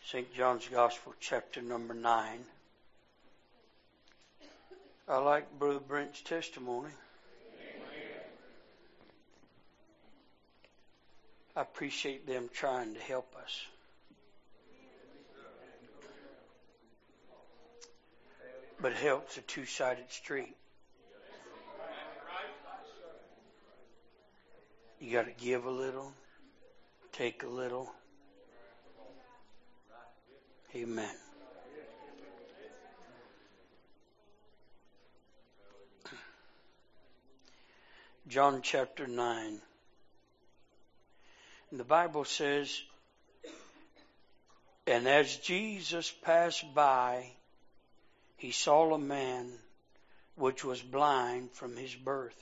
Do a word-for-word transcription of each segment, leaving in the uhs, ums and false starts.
Saint John's Gospel, chapter number nine. I like Brother Brent's testimony. I appreciate them trying to help us. But help's a two-sided street. You got to give a little, take a little. Amen. John chapter nine. And the Bible says, and as Jesus passed by, he saw a man which was blind from his birth.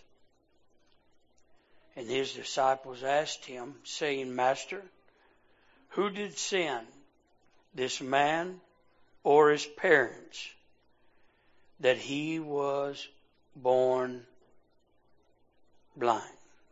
And his disciples asked him, saying, Master, who did sin, this man or his parents, that he was born blind?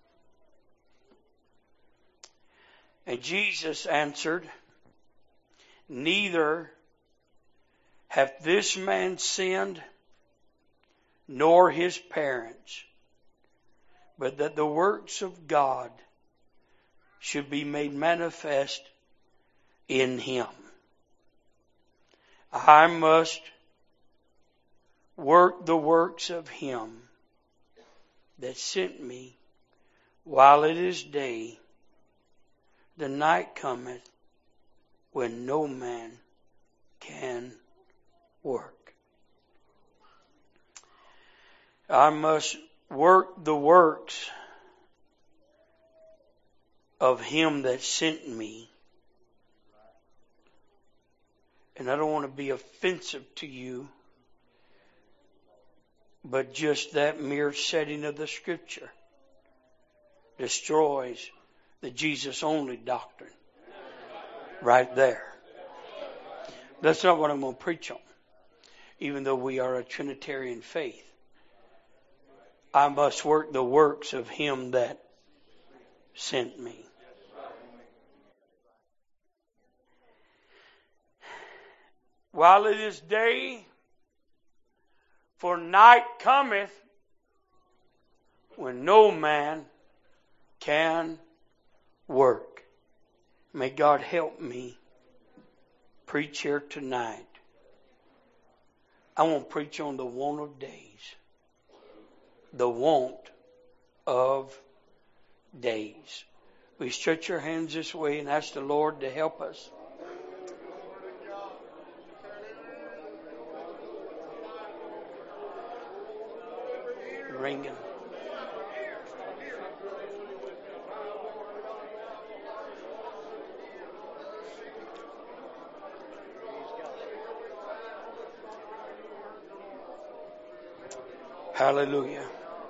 And Jesus answered, neither hath this man sinned, nor his parents, but that the works of God should be made manifest in him. I must work the works of him that sent me while it is day. The night cometh when no man can work. I must work the works of him that sent me. And I don't want to be offensive to you, but just that mere setting of the scripture destroys the Jesus only doctrine right there. That's not what I'm going to preach on, even though we are a Trinitarian faith. I must work the works of him that sent me. While it is day, for night cometh when no man can work. May God help me preach here tonight. I want to preach on the want of days. The want of days. We stretch your hands this way and ask the Lord to help us. Ringing. Hallelujah.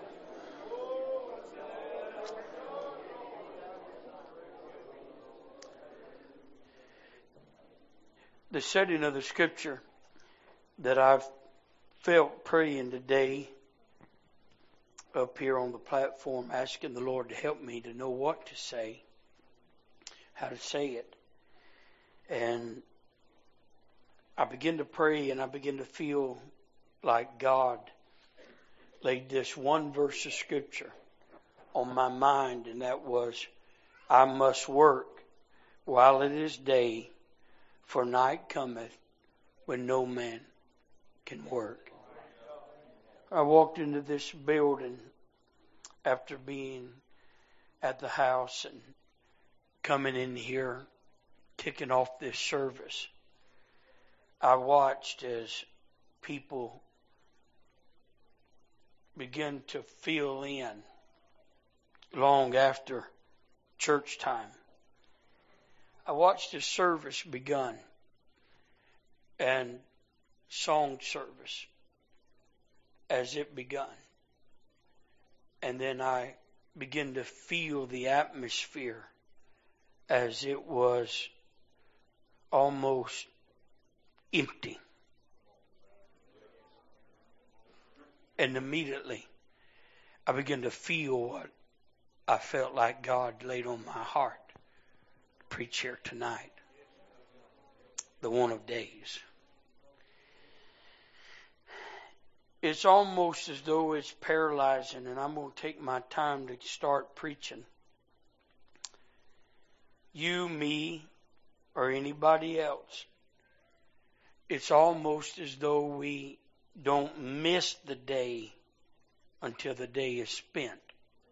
The setting of the scripture that I've felt praying today up here on the platform, asking the Lord to help me to know what to say, how to say it. And I begin to pray and I begin to feel like God laid this one verse of scripture on my mind, and that was, I must work while it is day, for night cometh when no man can work. I walked into this building after being at the house and coming in here, kicking off this service. I watched as people begin to fill in long after church time. I watched the service begun and song service as it begun. And then I began to feel the atmosphere as it was almost empty. And immediately I began to feel what I felt like God laid on my heart to preach here tonight. the one of days. It's almost as though it's paralyzing, and I'm going to take my time to start preaching. You, me, or anybody else, it's almost as though we don't miss the day until the day is spent,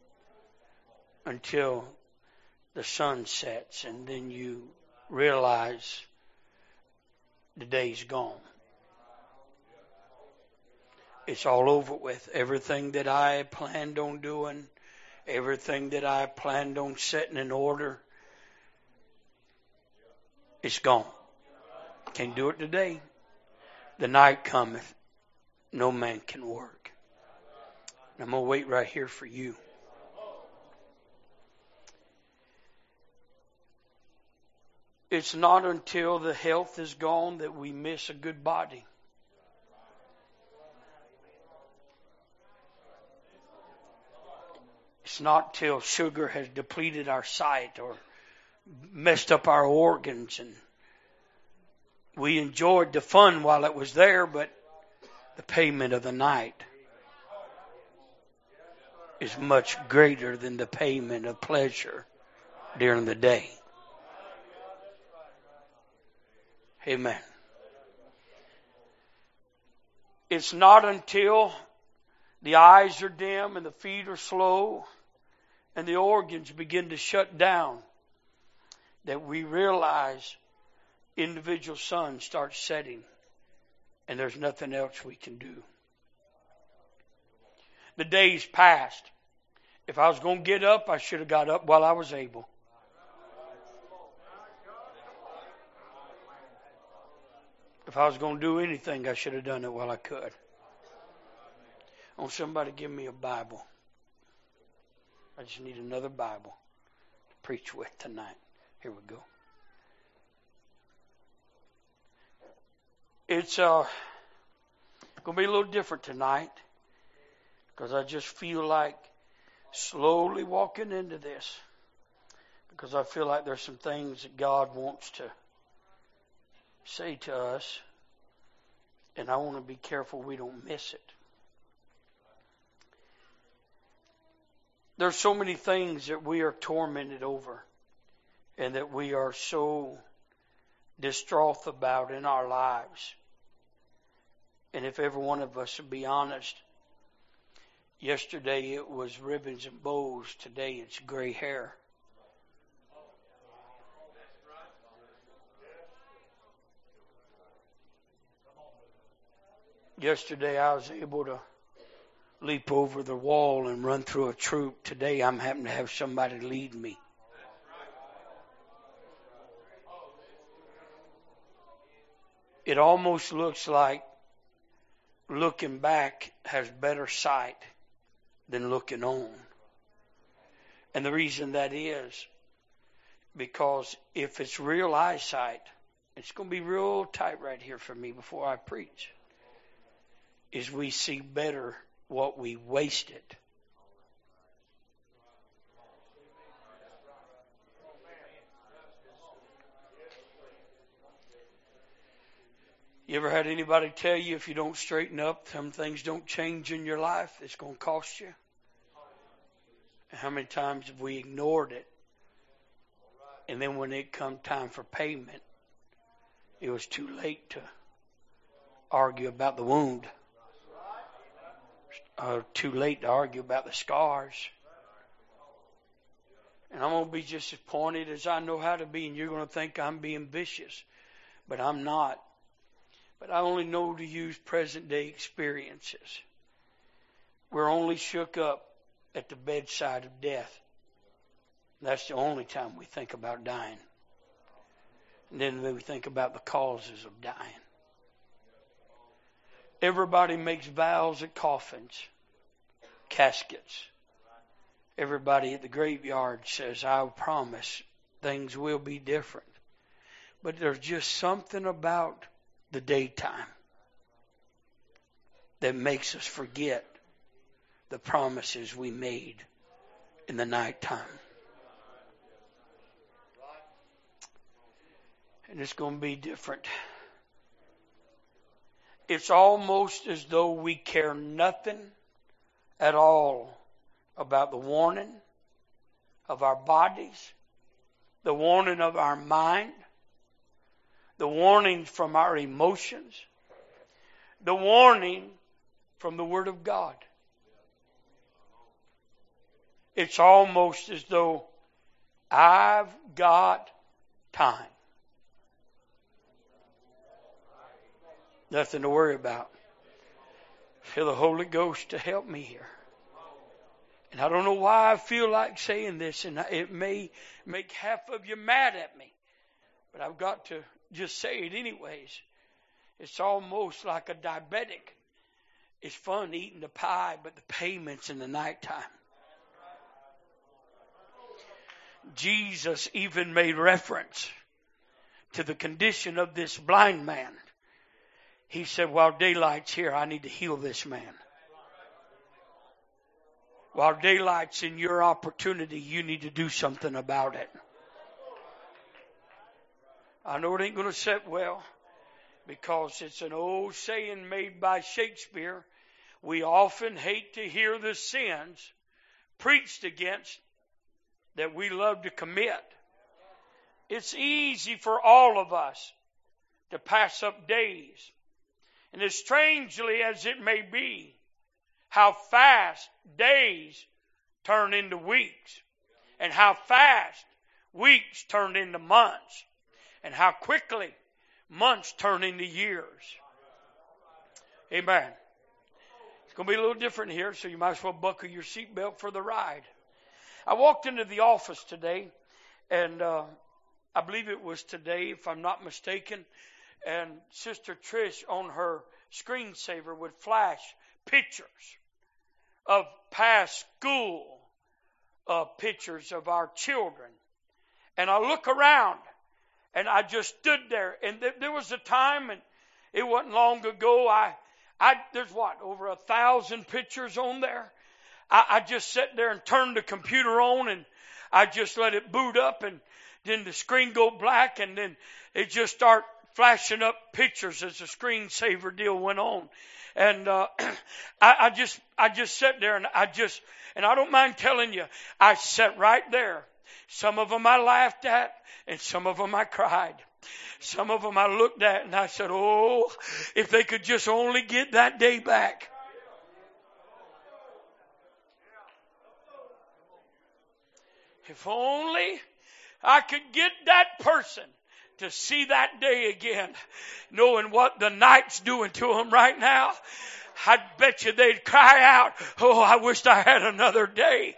until the sun sets, and then you realize the day's gone. It's all over with. Everything that I planned on doing, everything that I planned on setting in order, it's gone. Can't do it today. The night cometh, no man can work. And I'm going to wait right here for you. It's not until the health is gone that we miss a good body. It's not till sugar has depleted our sight or messed up our organs, and we enjoyed the fun while it was there, but the payment of the night is much greater than the payment of pleasure during the day. Amen. It's not until the eyes are dim and the feet are slow and the organs begin to shut down that we realize individual sun starts setting and there's nothing else we can do. The days passed. If I was going to get up, I should have got up while I was able. If I was going to do anything, I should have done it while I could. I want somebody to give me a Bible. I just need another Bible to preach with tonight. Here we go. It's uh, going to be a little different tonight because I just feel like slowly walking into this because I feel like there's some things that God wants to say to us, and I want to be careful we don't miss it. There's so many things that we are tormented over and that we are so distraught about in our lives. And if every one of us would be honest, yesterday it was ribbons and bows, today it's gray hair. Yesterday I was able to leap over the wall and run through a troop. Today I'm having to have somebody lead me. It almost looks like looking back has better sight than looking on. And the reason that is because if it's real eyesight, it's going to be real tight right here for me before I preach, is we see better what we wasted. You ever had anybody tell you if you don't straighten up, some things don't change in your life, it's going to cost you? And how many times have we ignored it? And then when it come time for payment, it was too late to argue about the wound. Uh, too late to argue about the scars. And I'm going to be just as pointed as I know how to be, and you're going to think I'm being vicious. But I'm not. But I only know to use present day experiences. We're only shook up at the bedside of death. That's the only time we think about dying. And then we think about the causes of dying. Everybody makes vows at coffins, caskets. Everybody at the graveyard says, I promise things will be different. But there's just something about the daytime that makes us forget the promises we made in the nighttime. And it's going to be different. It's almost as though we care nothing at all about the warning of our bodies, the warning of our mind, the warning from our emotions, the warning from the Word of God. It's almost as though I've got time. Nothing to worry about. Feel the Holy Ghost to help me here. And I don't know why I feel like saying this, and it may make half of you mad at me, but I've got to just say it anyways. It's almost like a diabetic. It's fun eating the pie, but the payment's in the nighttime. Jesus even made reference to the condition of this blind man. He said, while daylight's here, I need to heal this man. While daylight's in your opportunity, you need to do something about it. I know it ain't going to sit well, because it's an old saying made by Shakespeare. We often hate to hear the sins preached against that we love to commit. It's easy for all of us to pass up days. And as strangely as it may be, how fast days turn into weeks, and how fast weeks turn into months, and how quickly months turn into years. Amen. It's going to be a little different here, so you might as well buckle your seatbelt for the ride. I walked into the office today, and uh, I believe it was today, if I'm not mistaken, and Sister Trish on her screensaver would flash pictures of past school uh, pictures of our children. And I look around, and I just stood there, and th- there was a time, and it wasn't long ago, I, I there's what, over a thousand pictures on there? I, I just sat there and turned the computer on, and I just let it boot up, and then the screen go black, and then it just start flashing up pictures as the screensaver deal went on. And uh, I, I just I just sat there, and I just, and I don't mind telling you, I sat right there. Some of them I laughed at, and some of them I cried. Some of them I looked at, and I said, oh, if they could just only get that day back. If only I could get that person to see that day again, knowing what the night's doing to them right now. I bet you they'd cry out, oh, I wished I had another day.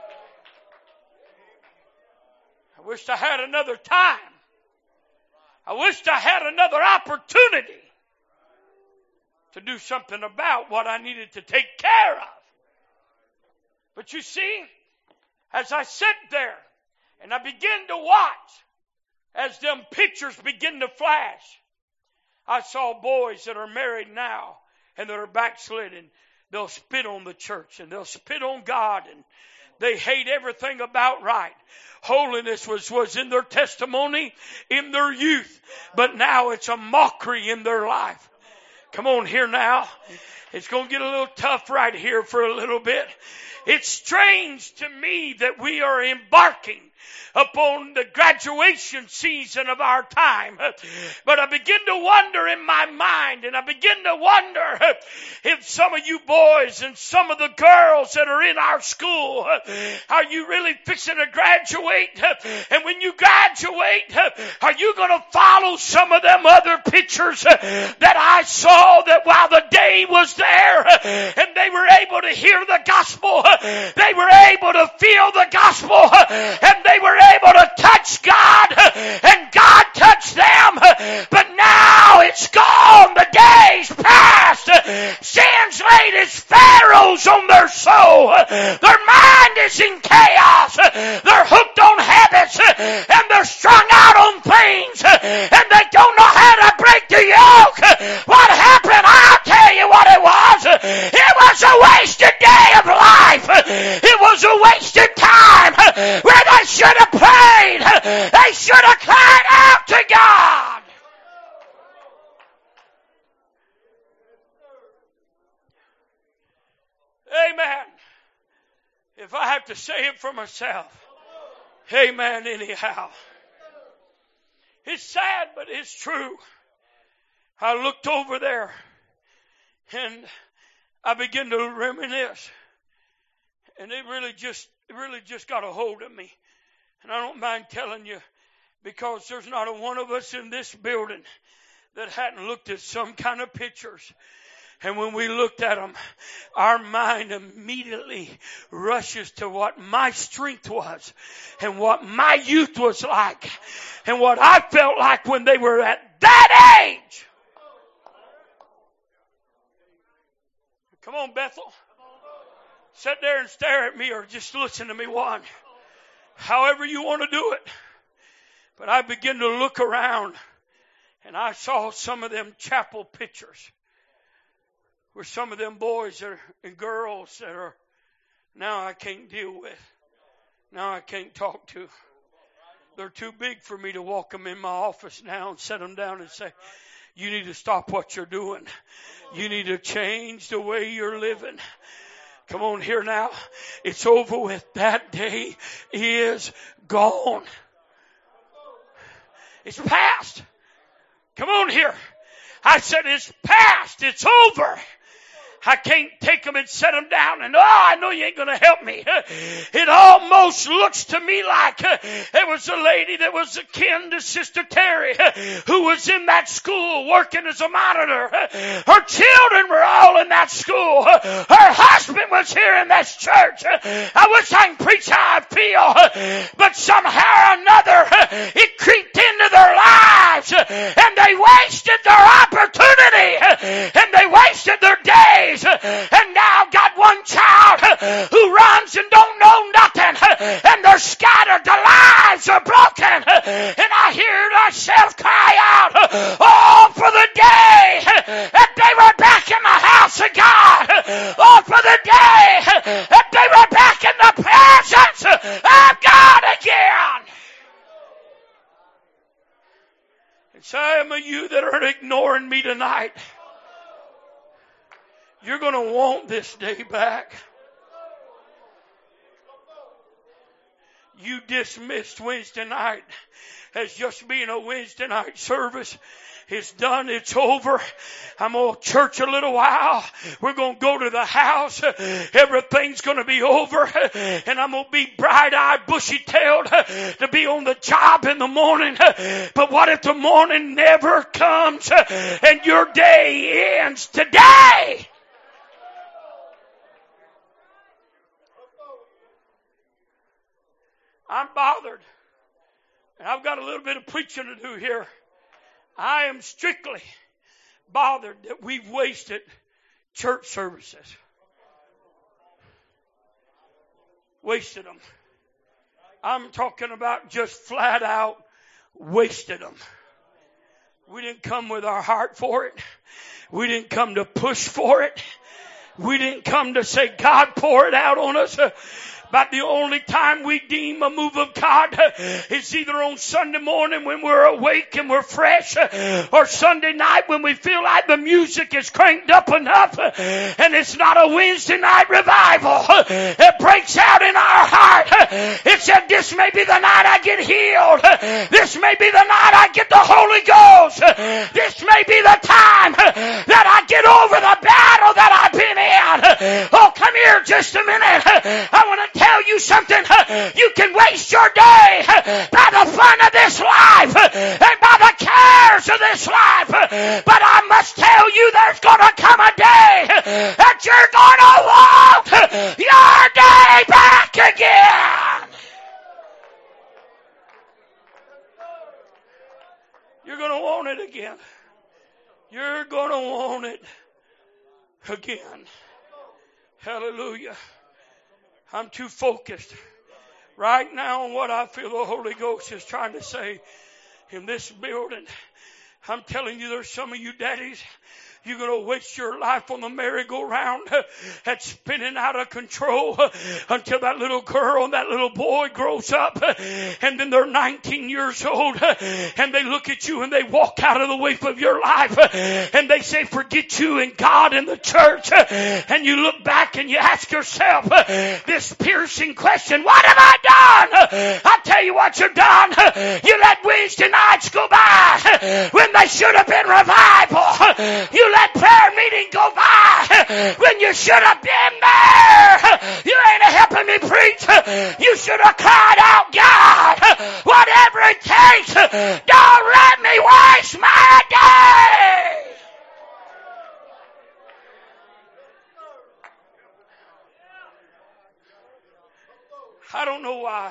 I wished I had another time. I wished I had another opportunity to do something about what I needed to take care of. But you see, as I sat there and I began to watch, as them pictures begin to flash, I saw boys that are married now and that are backslidden. They'll spit on the church and they'll spit on God, and they hate everything about right. Holiness was, was in their testimony in their youth, but now it's a mockery in their life. Come on here now. It's going to get a little tough right here for a little bit. It's strange to me that we are embarking upon the graduation season of our time. But I begin to wonder in my mind, and I begin to wonder if some of you boys and some of the girls that are in our school, are you really fixing to graduate? And when you graduate, are you going to follow some of them other pictures that I saw, that while the day was there and they were able to hear the gospel, they were able to feel the gospel, and they were able to touch God, and God touched them. But now it's gone. The days passed. Sin's laid its pharaohs on their soul. Their mind is in chaos. They're hooked on habits, and they're strung out on things, and they don't know how to break the yoke. What happened? I'll tell you what it was. It was a wasted day of life. It was a wasted time where they should have prayed. They should have cried out to of God. Amen. If I have to say it for myself, amen, anyhow. It's sad, but it's true. I looked over there and I began to reminisce. And it really just, it really just got a hold of me. And I don't mind telling you, because there's not a one of us in this building that hadn't looked at some kind of pictures. And when we looked at them, our mind immediately rushes to what my strength was and what my youth was like and what I felt like when they were at that age. Come on, Bethel. Sit there and stare at me or just listen to me one. However you want to do it. But I began to look around and I saw some of them chapel pictures. Where some of them boys are, and girls that are now I can't deal with. Now I can't talk to. They're too big for me to walk them in my office now and set them down and say, you need to stop what you're doing. You need to change the way you're living. Come on here now. It's over with. That day is gone. It's past. Come on here. I said it's past. It's over. I can't take them and set them down and, oh, I know you ain't going to help me. It almost looks to me like there was a lady that was akin to Sister Terry who was in that school working as a monitor. Her children were all in that school. Her husband was here in this church. I wish I could preach how I feel, but somehow or another it creeped into their lives and they wasted their opportunity and they wasted their days. And now got one child who runs and don't know nothing, and they're scattered. The lives are broken, and I hear myself cry out, oh, for the day that they were back in the house of God. Oh, for the day that they were back in the presence of God again. And some of you that are ignoring me tonight, you're going to want this day back. You dismissed Wednesday night as just being a Wednesday night service. It's done. It's over. I'm going to church a little while. We're going to go to the house. Everything's going to be over. And I'm going to be bright-eyed, bushy-tailed to be on the job in the morning. But what if the morning never comes and your day ends today? I'm bothered. And I've got a little bit of preaching to do here. I am strictly bothered that we've wasted church services. Wasted them. I'm talking about just flat out wasted them. We didn't come with our heart for it. We didn't come to push for it. We didn't come to say, God, pour it out on us. But the only time we deem a move of God is either on Sunday morning when we're awake and we're fresh, or Sunday night when we feel like the music is cranked up enough and it's not a Wednesday night revival. It breaks out in our heart. It said, this may be the night I get healed. This may be the night I get the Holy Ghost. This may be the time that I get over the battle that I've been in. Oh, come here just a minute. I want to tell you something. You can waste your day by the fun of this life and by the cares of this life, but I must tell you there's going to come a day that you're going to want your day back again. You're going to want it again. You're going to want it again. Hallelujah. I'm too focused right now on what I feel the Holy Ghost is trying to say in this building. I'm telling you, there's some of you daddies, You're going to waste your life on the merry-go-round that's spinning out of control until that little girl and that little boy grows up, and then they're nineteen years old, and they look at you and they walk out of the way of your life, and they say, forget you and God and the church. And you look back and you ask yourself this piercing question, what have I done? I tell you what you've done. You let Wednesday nights go by when they should have been revival. You let prayer meeting go by when you should have been there. You ain't helping me preach. You should have cried out, God, whatever it takes, don't let me waste my day. I don't know why.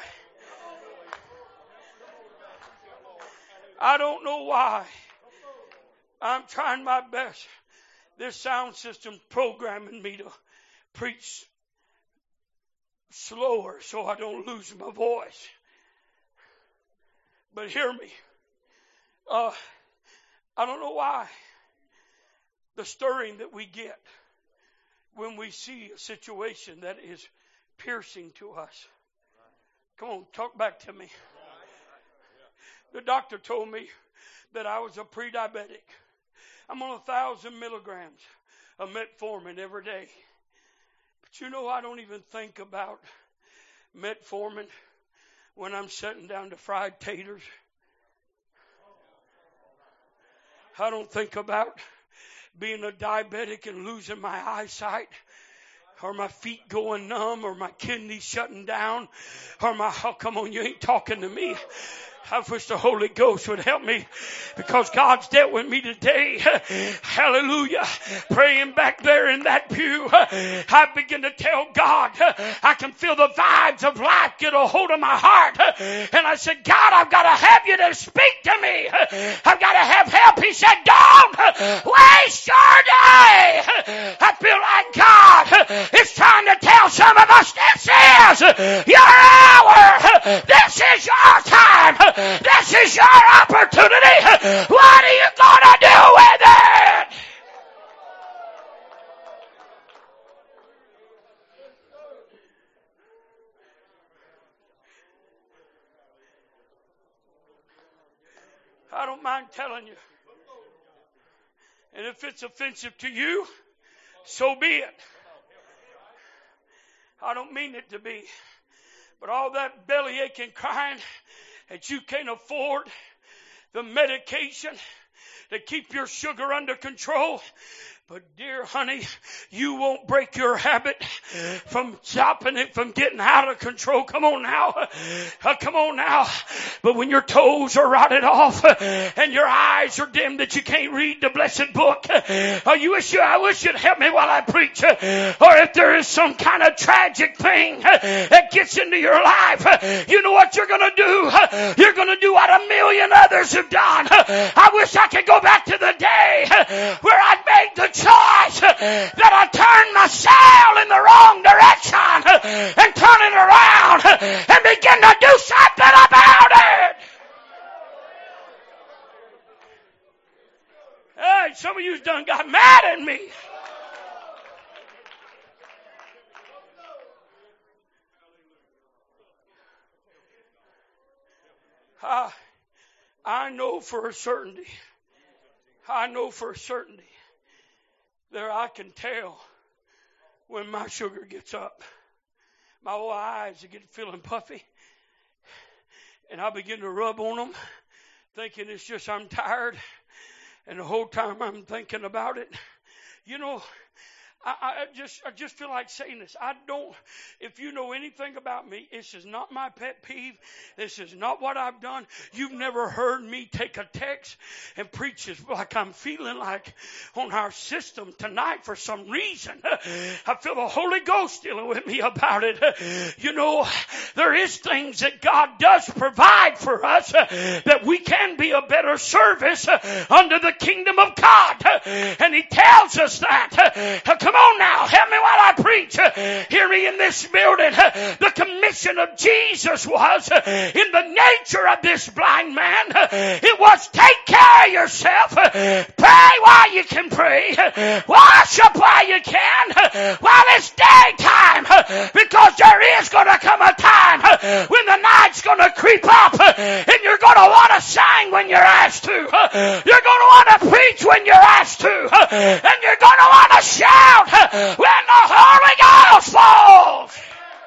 I don't know why. I'm trying my best. This sound system programming me to preach slower so I don't lose my voice. But hear me. Uh, I don't know why. The stirring that we get when we see a situation that is piercing to us. Come on, talk back to me. The doctor told me that I was a pre-diabetic. I'm on a thousand milligrams of metformin every day. But you know, I don't even think about metformin when I'm sitting down to fried taters. I don't think about being a diabetic and losing my eyesight, or my feet going numb, or my kidneys shutting down, or my, oh, come on, you ain't talking to me. I wish the Holy Ghost would help me, because God's dealt with me today. Hallelujah. Praying back there in that pew, I begin to tell God, I can feel the vibes of life get a hold of my heart. And I said, God, I've got to have you to speak to me. I've got to have help. He said, don't waste your day. I feel like God is trying to tell some of us, this is your hour. This is your time. This is your opportunity. What are you going to do with it? I don't mind telling you. And if it's offensive to you, so be it. I don't mean it to be. But all that belly aching crying that you can't afford the medication to keep your sugar under control. But dear honey, you won't break your habit from stopping it from getting out of control. Come on now. Uh, come on now. But when your toes are rotted off and your eyes are dim that you can't read the blessed book, uh, you wish you, I wish you'd help me while I preach. Uh, or if there is some kind of tragic thing uh, that gets into your life, uh, you know what you're going to do? Uh, you're going to do what a million others have done. Uh, I wish I could go back to the day uh, where I made the choice that I turn my sail in the wrong direction and turn it around and begin to do something about it. Hey, some of you done got mad at me. I, I know for a certainty. I know for a certainty. There I can tell when my sugar gets up. My old eyes are getting feeling puffy. And I begin to rub on them, thinking it's just I'm tired. And the whole time I'm thinking about it. You know, I, I just I just feel like saying this. I don't, if you know anything about me, this is not my pet peeve. This is not what I've done. You've never heard me take a text and preach as like I'm feeling like on our system tonight for some reason. I feel the Holy Ghost dealing with me about it. You know, there is things that God does provide for us that we can be a better service under the kingdom of God. And He tells us that. Come Come on now, help me while I preach. Hear me in this building. The commission of Jesus was, in the nature of this blind man, it was take care of yourself. Pray while you can pray. Wash up while you can. While it's daytime. Because there is going to come a time when the night's going to creep up and you're going to want to sing when you're asked to. You're going to want to preach when you're asked to. And you're going to want to shout when the Holy Ghost falls.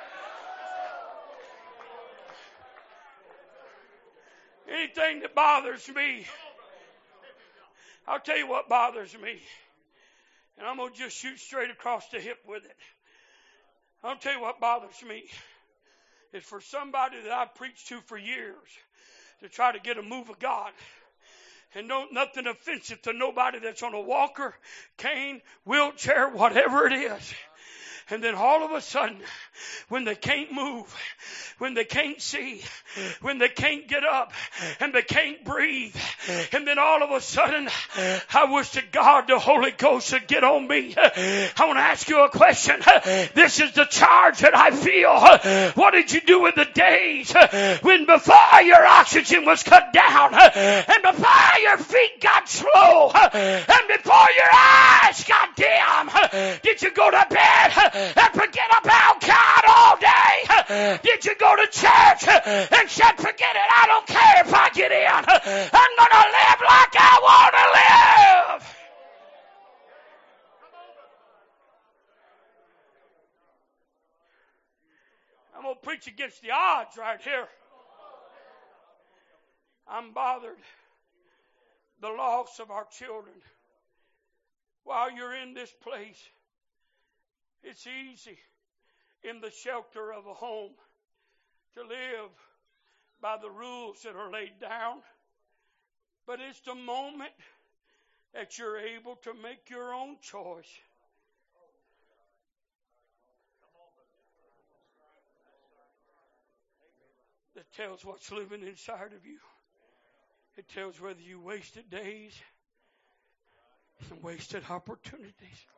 Anything that bothers me, I'll tell you what bothers me. And I'm going to just shoot straight across the hip with it. I'll tell you what bothers me. Is for somebody that I've preached to for years to try to get a move of God. And no, nothing offensive to nobody that's on a walker, cane, wheelchair, whatever it is. And then all of a sudden, when they can't move, when they can't see, when they can't get up, and they can't breathe, and then all of a sudden, I wish to God the Holy Ghost would get on me. I want to ask you a question. This is the charge that I feel. What did you do in the days when before your oxygen was cut down, and before your feet got slow, and before your eyes got dim? Did you go to bed and forget about God all day? Did you go to church and said, forget it, I don't care if I get in. I'm going to live like I want to live. I'm going to preach against the odds right here. I'm bothered. The loss of our children. While you're in this place, it's easy in the shelter of a home to live by the rules that are laid down. But it's the moment that you're able to make your own choice. That tells what's living inside of you. It tells whether you wasted days and wasted opportunities.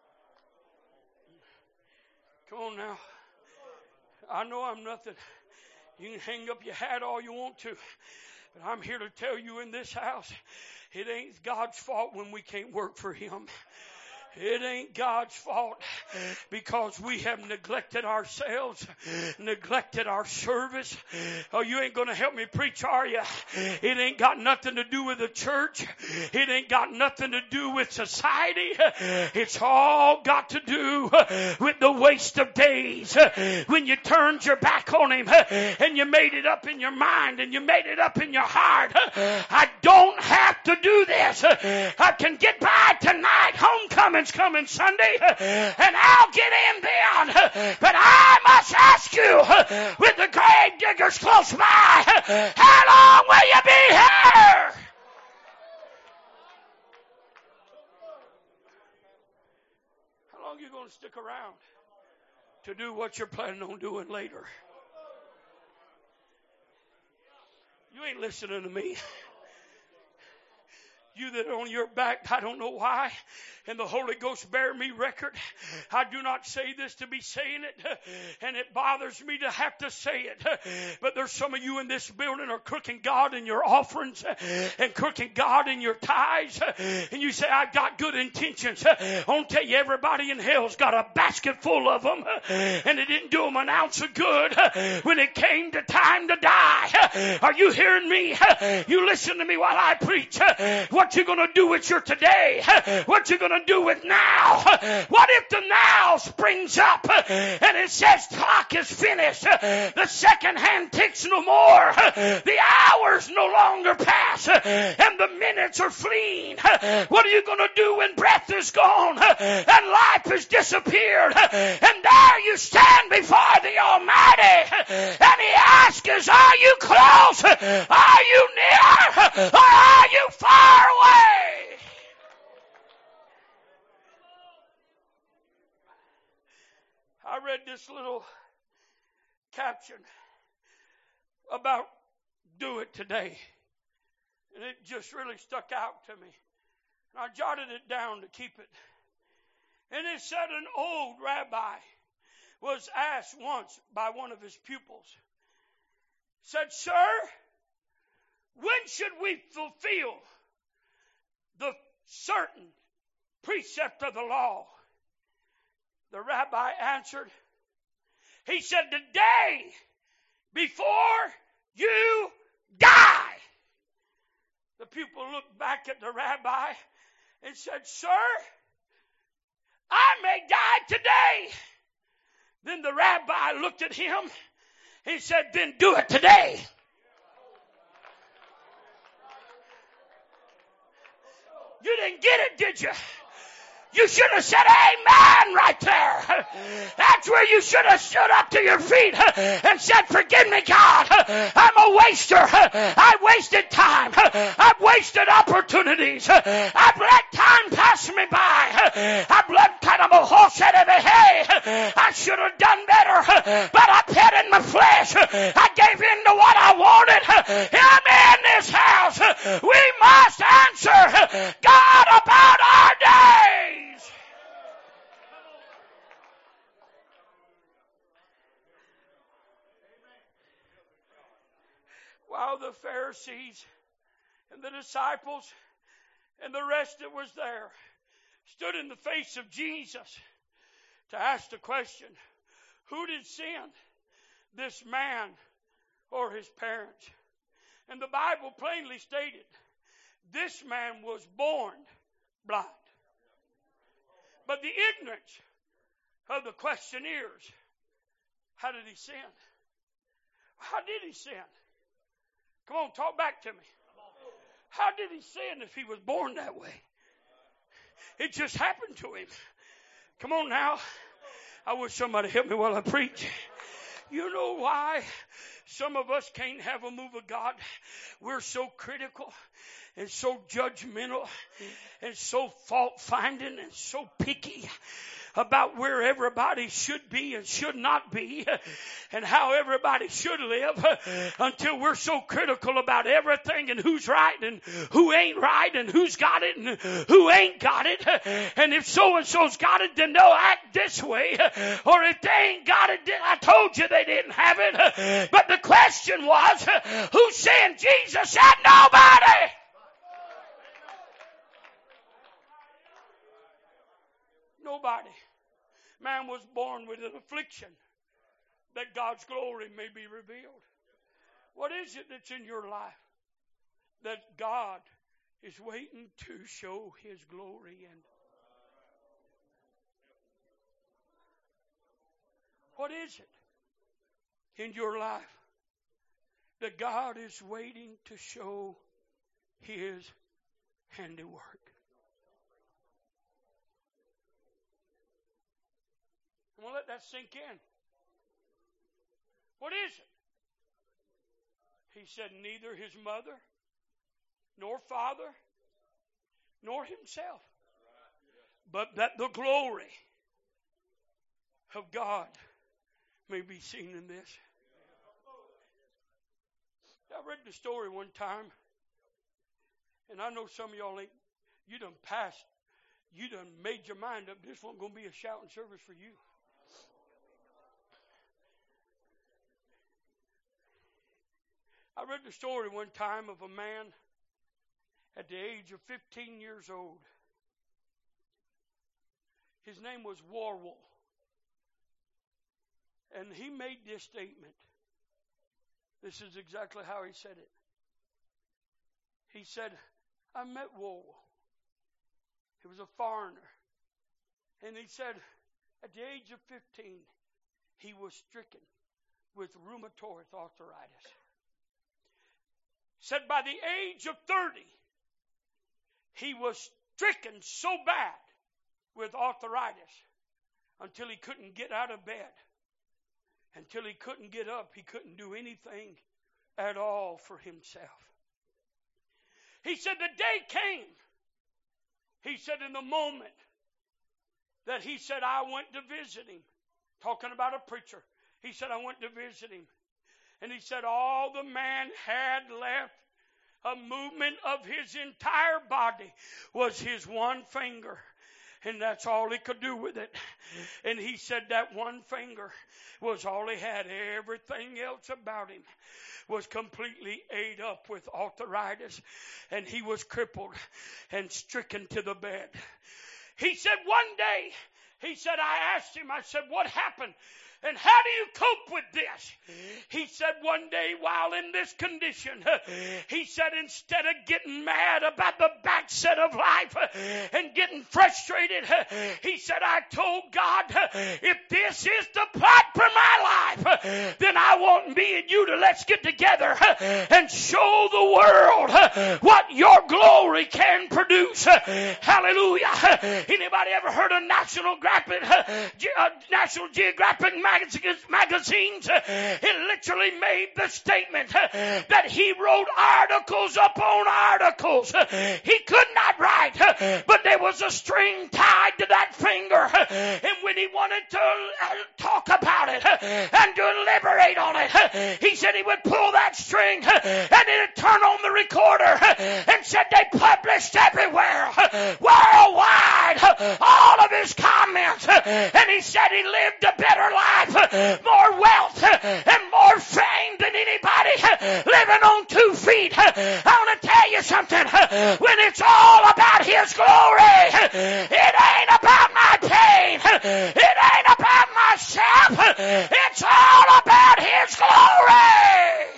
Come on now. I know I'm nothing. You can hang up your hat all you want to. But I'm here to tell you in this house, it ain't God's fault when we can't work for Him. It ain't God's fault because we have neglected ourselves, neglected our service. Oh, you ain't going to help me preach, are you? It ain't got nothing to do with the church. It ain't got nothing to do with society. It's all got to do with the waste of days. When you turned your back on Him and you made it up in your mind and you made it up in your heart. I don't have to do this. I can get by tonight. Homecoming coming Sunday, and I'll get in then. But I must ask you, with the grave diggers close by, how long will you be here? How long are you going to stick around to do what you're planning on doing later? You ain't listening to me. You that are on your back, I don't know why, and the Holy Ghost bear me record. I do not say this to be saying it, and it bothers me to have to say it. But there's some of you in this building are crooking God in your offerings and crooking God in your tithes. And you say, I've got good intentions. I want to tell you, everybody in hell's got a basket full of them, and it didn't do them an ounce of good when it came to time to die. Are you hearing me? You listen to me while I preach. What you going to do with your today? What you going to do with now? What if the now springs up and it says clock is finished? The second hand ticks no more. The hours no longer pass and the minutes are fleeing. What are you going to do when breath is gone and life has disappeared? And there you stand before the Almighty and He asks us, are you close? Are you near? Or are you far away? I read this little caption about do it today. And it just really stuck out to me. And I jotted it down to keep it. And it said an old rabbi was asked once by one of his pupils, said, "Sir, when should we fulfill the certain precept of the law?" The rabbi answered, he said, "The day before you die." The pupil looked back at the rabbi and said, "Sir, I may die today." Then the rabbi looked at him and said, "Then do it today." You didn't get it, did you? You should have said amen right there. That's where you should have stood up to your feet and said, "Forgive me, God. I'm a waster. I wasted time. I've wasted opportunities. I've let time pass me by. I've let kind of a whole set of it. Hey, I should have done better, but I pet in my flesh. I gave in to what I wanted. Hear me in this house. We must answer God about our days. While the Pharisees and the disciples and the rest that was there stood in the face of Jesus to ask the question, who did sin, this man or his parents? And the Bible plainly stated, this man was born blind. But the ignorance of the questioners, how did he sin? How did he sin? Come on, talk back to me. How did he sin if he was born that way? It just happened to him. Come on now. I wish somebody help me while I preach. You know why some of us can't have a move of God? We're so critical and so judgmental and so fault-finding and so picky about where everybody should be and should not be and how everybody should live until we're so critical about everything and who's right and who ain't right and who's got it and who ain't got it. And if so-and-so's got it, then they'll act this way. Or if they ain't got it, I told you they didn't have it. But the question was, who sinned? Jesus said nobody. Nobody. Man was born with an affliction that God's glory may be revealed. What is it that's in your life that God is waiting to show His glory in? What is it in your life that God is waiting to show His handiwork? I'm going to let that sink in. What is it? He said neither his mother, nor father, nor himself, but that the glory of God may be seen in this. I read the story one time, and I know some of y'all ain't, you done passed, you done made your mind up, this wasn't going to be a shouting service for you. I read the story one time of a man at the age of fifteen years old. His name was Warwell. And he made this statement. This is exactly how he said it. He said, I met Warwell. He was a foreigner. And he said, at the age of fifteen, he was stricken with rheumatoid arthritis. Said by the age of thirty, he was stricken so bad with arthritis until he couldn't get out of bed. Until he couldn't get up, he couldn't do anything at all for himself. He said the day came, he said in the moment that he said I went to visit him, talking about a preacher. He said I went to visit him. And he said all the man had left, a movement of his entire body, was his one finger. And that's all he could do with it. And he said that one finger was all he had. Everything else about him was completely ate up with arthritis. And he was crippled and stricken to the bed. He said one day, he said, I asked him, I said, what happened? And how do you cope with this? He said one day while in this condition, he said instead of getting mad about the backset of life and getting frustrated, he said, I told God, if this is the plot for my life, then I want me and you to let's get together and show the world what your glory can produce. Hallelujah. Anybody ever heard of National Geographic, National Geographic magazines? It literally made the statement that he wrote articles upon articles. He could not write, but there was a string tied to that finger, and when he wanted to talk about it and to elaborate on it, he said he would pull that string and it'd turn on the recorder and said they published everywhere, worldwide, all of his comments, and he said he lived a better life, more wealth and more fame than anybody living on two feet. I want to tell you something. When it's all about his glory, it ain't about my pain. It ain't about myself. It's all about his glory.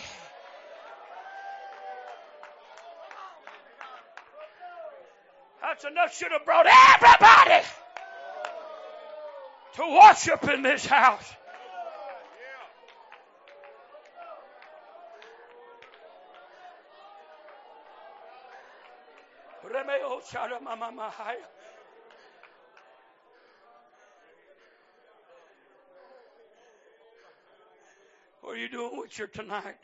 That's enough. Should have brought everybody to worship in this house. What are you doing with your tonight?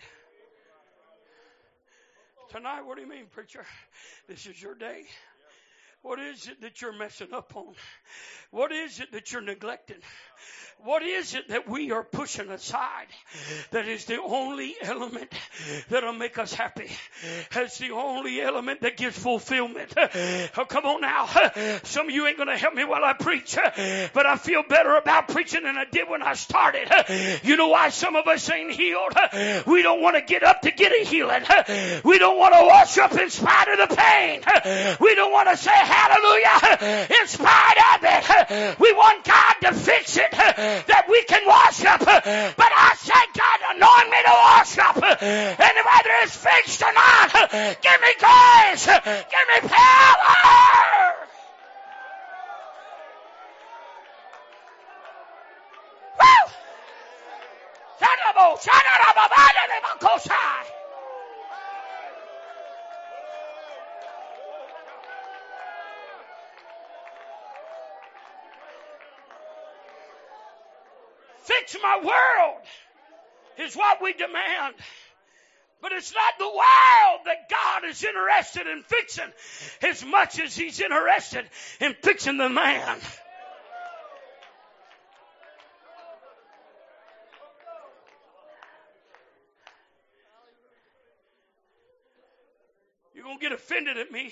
Tonight, what do you mean, preacher? This is your day. What is it that you're messing up on? What is it that you're neglecting? What is it that we are pushing aside that is the only element that'll make us happy? That's the only element that gives fulfillment. Oh, come on now. Some of you ain't going to help me while I preach, but I feel better about preaching than I did when I started. You know why some of us ain't healed? We don't want to get up to get a healing. We don't want to wash up in spite of the pain. We don't want to say hallelujah in spite of it. We want God to fix it, that we can wash up. But I say, God, anoint me to wash up. And whether it's fixed or not, give me grace. Give me power. Woo! Fix my world is what we demand. But it's not the world that God is interested in fixing as much as he's interested in fixing the man. You're going to get offended at me.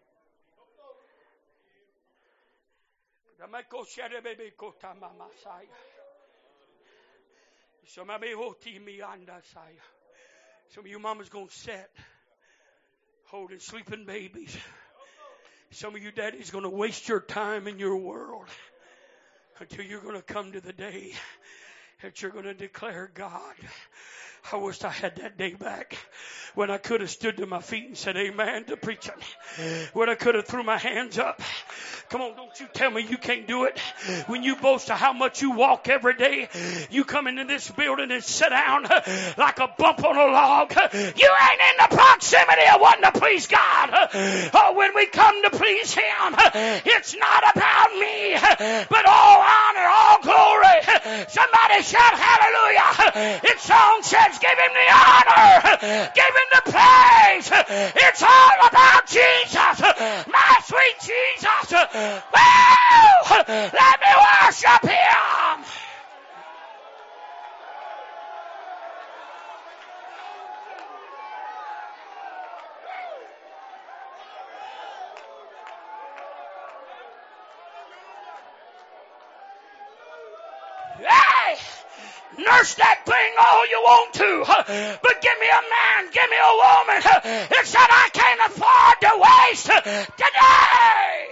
Some of you mamas going to sit holding sleeping babies. Some of you daddies going to waste your time in your world until you're going to come to the day that you're going to declare, God, I wish I had that day back when I could have stood to my feet and said amen to preaching. When I could have threw my hands up. Come on, don't you tell me you can't do it. When you boast of how much you walk every day, you come into this building and sit down like a bump on a log. You ain't in the proximity of wanting to please God. Oh, when we come to please him, it's not about me, but all honor, all glory. Somebody shout hallelujah. Its song says, give him the honor, give him the praise. It's all about Jesus, my sweet Jesus. Woo! Let me worship him. Hey! Nurse that thing all you want to, but give me a man, give me a woman that said I can't afford to waste today.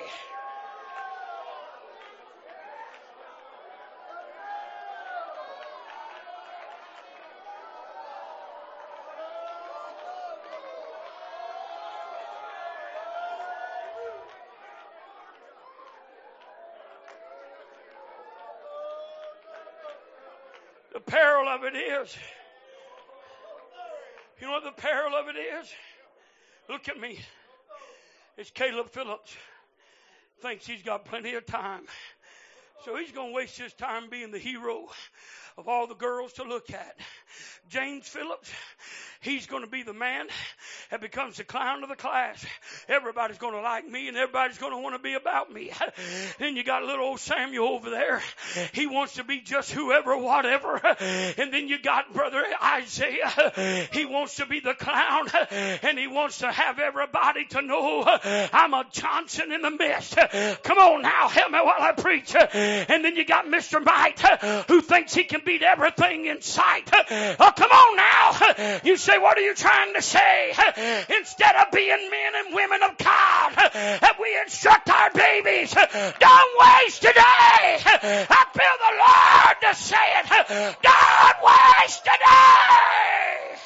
The peril of it is, you know what the peril of it is? Look at me. It's Caleb Phillips. Thinks he's got plenty of time. So he's going to waste his time being the hero of all the girls to look at. James Phillips, he's going to be the man that becomes the clown of the class. Everybody's going to like me and everybody's going to want to be about me. Then you got little old Samuel over there. He wants to be just whoever, whatever. And then you got brother Isaiah. He wants to be the clown and he wants to have everybody to know I'm a Johnson in the mist. Come on now, help me while I preach. And then you got Mister Might who thinks he can beat everything in sight. Oh, come on now. You say, what are you trying to say? Instead of being men and women of God, that we instruct our babies, don't waste today. I feel the Lord to say it. Don't waste today.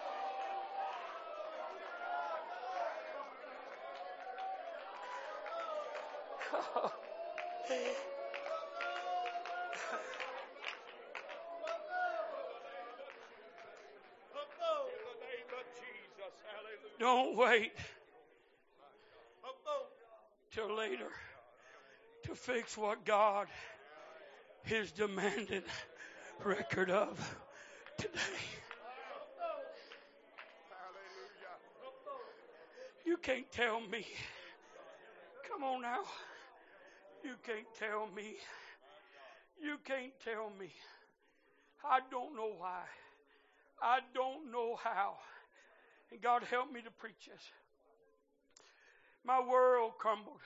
Don't wait till later to fix what God is demanding record of today. You can't tell me. Come on now. You can't tell me. You can't tell me. I don't know why. I don't know how. And God help me to preach this. My world crumbled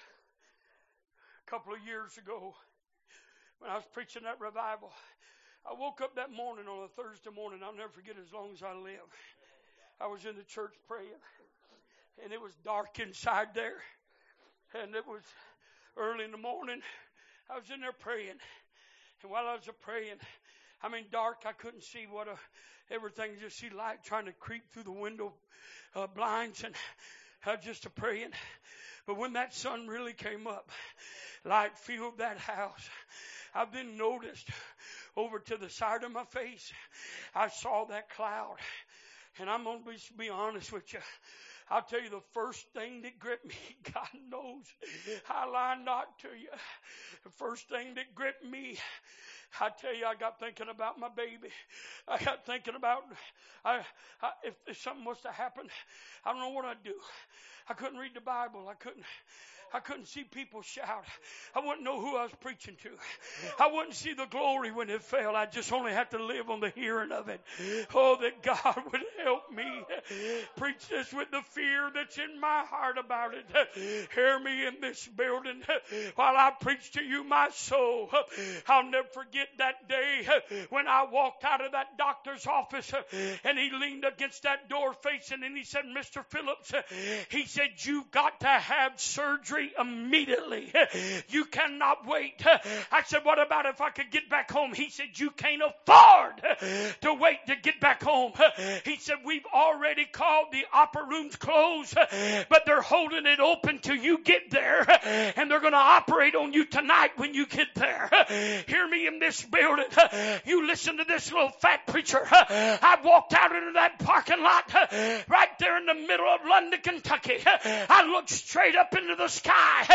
a couple of years ago when I was preaching that revival. I woke up that morning on a Thursday morning. I'll never forget as long as I live. I was in the church praying. And it was dark inside there. And it was early in the morning. I was in there praying. And while I was praying, I mean dark, I couldn't see what a, everything, just see light trying to creep through the window uh, blinds, and I was just a praying. But when that sun really came up, light filled that house. I then noticed over to the side of my face, I saw that cloud. And I'm going to be, be honest with you. I'll tell you the first thing that gripped me, God knows, I lie not to you. The first thing that gripped me, I tell you, I got thinking about my baby. I got thinking about I, I, if, if something was to happen, I don't know what I'd do. I couldn't read the Bible. I couldn't. I couldn't see people shout. I wouldn't know who I was preaching to. I wouldn't see the glory when it fell. I just only had to live on the hearing of it. Oh, that God would help me preach this with the fear that's in my heart about it. Hear me in this building while I preach to you my soul. I'll never forget that day when I walked out of that doctor's office and he leaned against that door facing and he said, Mister Phillips, he said, you've got to have surgery immediately. You cannot wait. I said, what about if I could get back home? He said, you can't afford to wait to get back home. He said, we've already called the opera rooms closed, but they're holding it open till you get there, and they're going to operate on you tonight when you get there. Hear me in this building. You listen to this little fat preacher. I walked out into that parking lot right there in the middle of London, Kentucky. I looked straight up into the sky.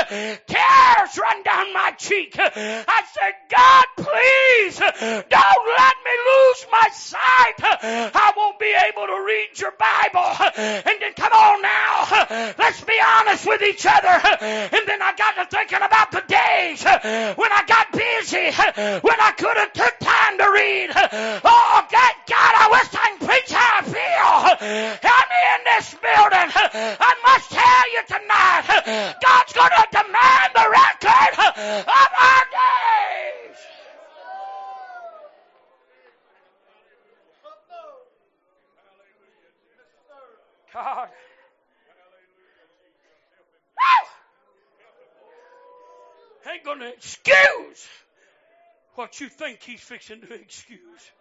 Tears run down my cheek. I said, God, please don't let me lose my sight. I won't be able to read your Bible. And then come on now, let's be honest with each other. And then I got to thinking about the days when I got busy, when I could have took time to read. Oh, God, God, I wish I can preach how I feel. Help me in this building. I must tell you tonight, God's going to demand the record of our days. ain't going to excuse what you think he's fixing to excuse.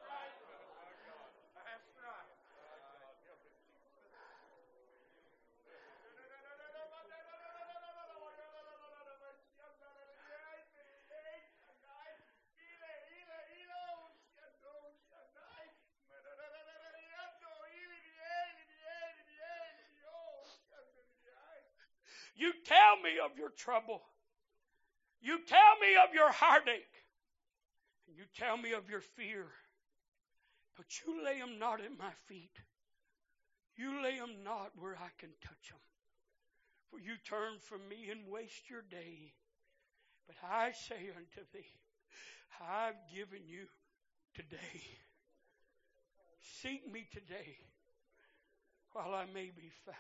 You tell me of your trouble. You tell me of your heartache. And you tell me of your fear. But you lay them not at my feet. You lay them not where I can touch them. For you turn from me and waste your day. But I say unto thee, I've given you today. Seek me today while I may be found.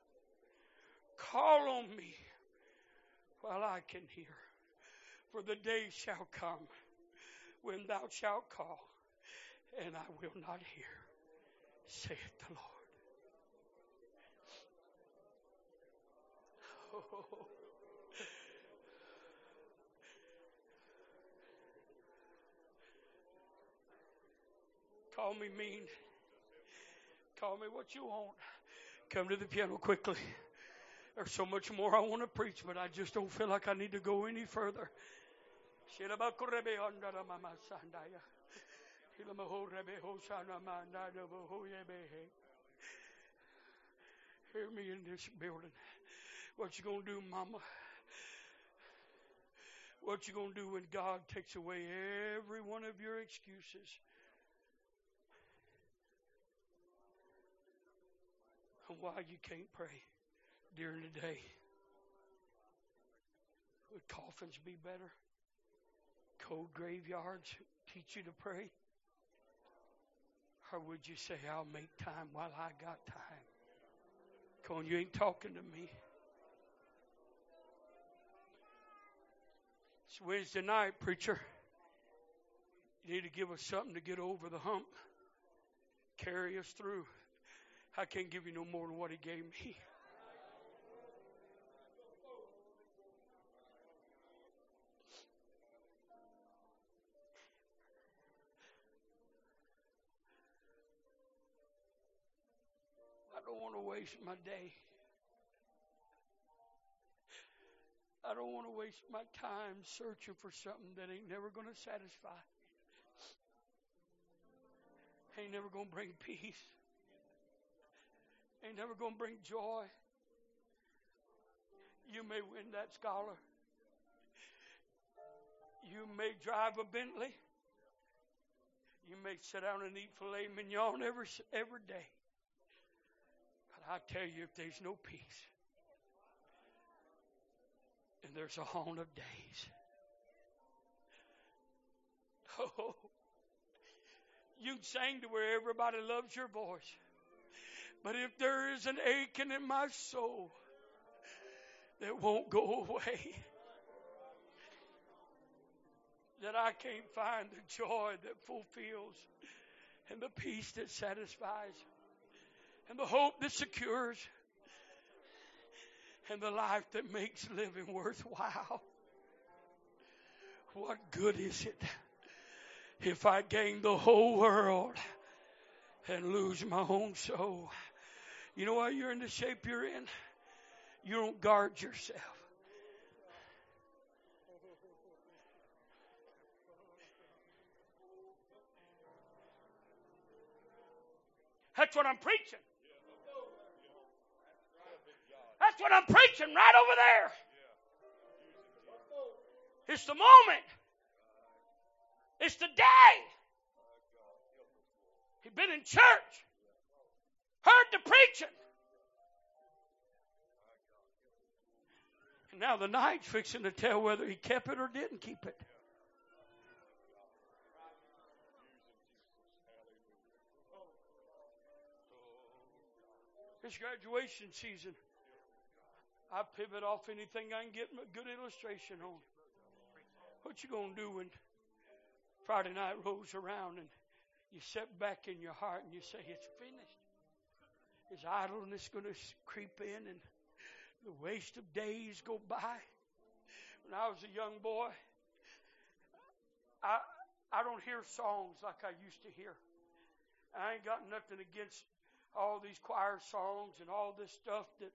Call on me while I can hear. For the day shall come when thou shalt call, and I will not hear, saith the Lord. Oh. Call me mean. Call me what you want. Come to the piano quickly. There's so much more I want to preach, but I just don't feel like I need to go any further. Hear me in this building. What you gonna do, mama? What you gonna do when God takes away every one of your excuses? And why you can't pray during the day? Would coffins be better? Cold graveyards teach you to pray? Or would you say, I'll make time while I got time? Come on, you ain't talking to me. It's Wednesday night, preacher. You need to give us something to get over the hump. Carry us through. I can't give you no more than what he gave me. I don't want to waste my day. I don't want to waste my time searching for something that ain't never going to satisfy. Ain't never going to bring peace. Ain't never going to bring joy. You may win that scholar. You may drive a Bentley. You may sit down and eat filet mignon every, every day. But I tell you, if there's no peace, and there's a haunt of days. Oh, you can sing to where everybody loves your voice. But if there is an aching in my soul that won't go away, that I can't find the joy that fulfills, and the peace that satisfies, and the hope that secures, and the life that makes living worthwhile, what good is it if I gain the whole world and lose my own soul? You know why you're in the shape you're in? You don't guard yourself. That's what I'm preaching. That's what I'm preaching right over there. It's the moment. It's the day. He's been in church. Heard the preaching. And now the night's fixing to tell whether he kept it or didn't keep it. It's graduation season. I pivot off anything I can get a good illustration on. What you gonna do when Friday night rolls around and you sit back in your heart and you say, it's finished? Is idleness going to creep in and the waste of days go by? When I was a young boy, I I don't hear songs like I used to hear. I ain't got nothing against all these choir songs and all this stuff that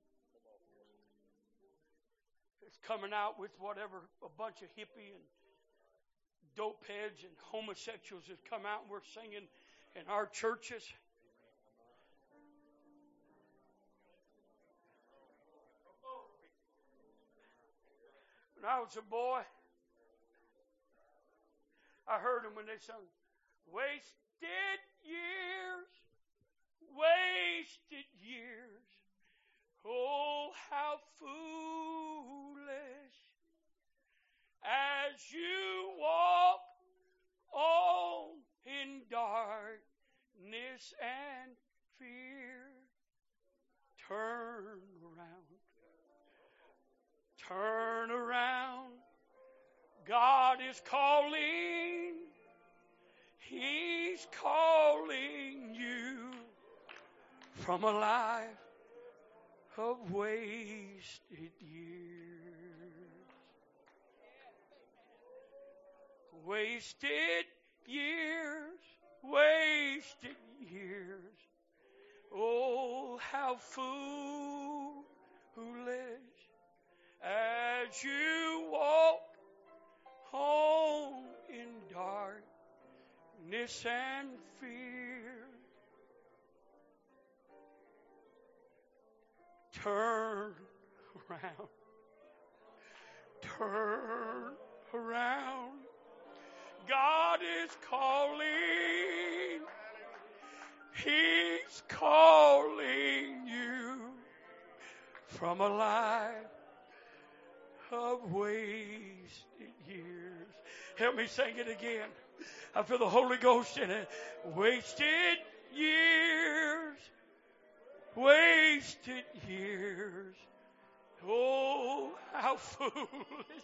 is coming out with whatever a bunch of hippie and dope heads and homosexuals have come out and we're singing in our churches. When I was a boy, I heard them when they sung, wasted years, wasted years. Oh, how foolish as you walk on in darkness and fear. Turn around, turn around. God is calling. He's calling you from a life of wasted years. Wasted years, wasted years. Oh, how foolish as you walk home in darkness and fear. Turn around. Turn around. God is calling. He's calling you from a life of wasted years. Help me sing it again. I feel the Holy Ghost in it. Wasted years. Wasted years. Oh, how foolish.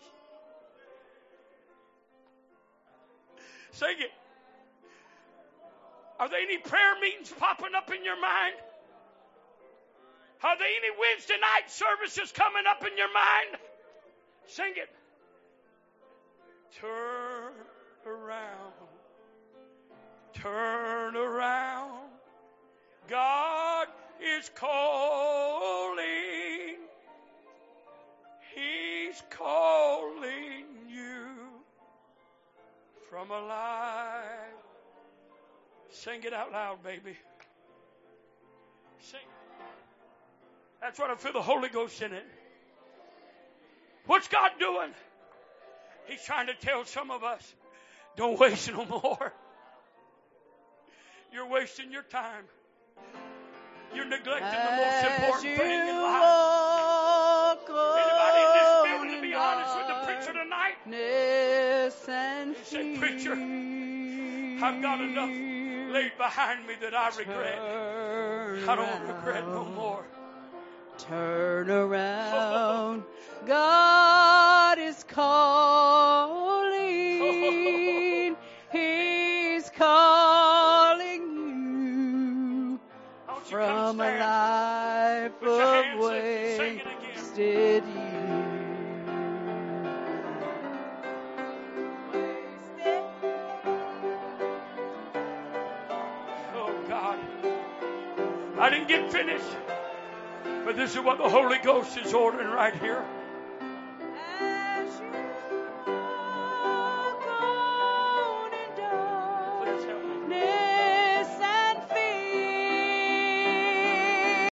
Sing it. Are there any prayer meetings popping up in your mind? Are there any Wednesday night services coming up in your mind? Sing it. Turn around. Turn around. God is calling. He's calling you from a life. Sing it out loud, baby. Sing. That's what I feel the Holy Ghost in it. What's God doing? He's trying to tell some of us, don't waste no more. You're wasting your time. You're neglecting the most important thing in life. Anybody in this building, to be honest with the preacher tonight? He said, preacher, I've got enough laid behind me that I regret. I don't regret no more. Turn around. God is calling. He's calling you from a life of wasted years. Oh God, I didn't get finished. But this is what the Holy Ghost is ordering right here.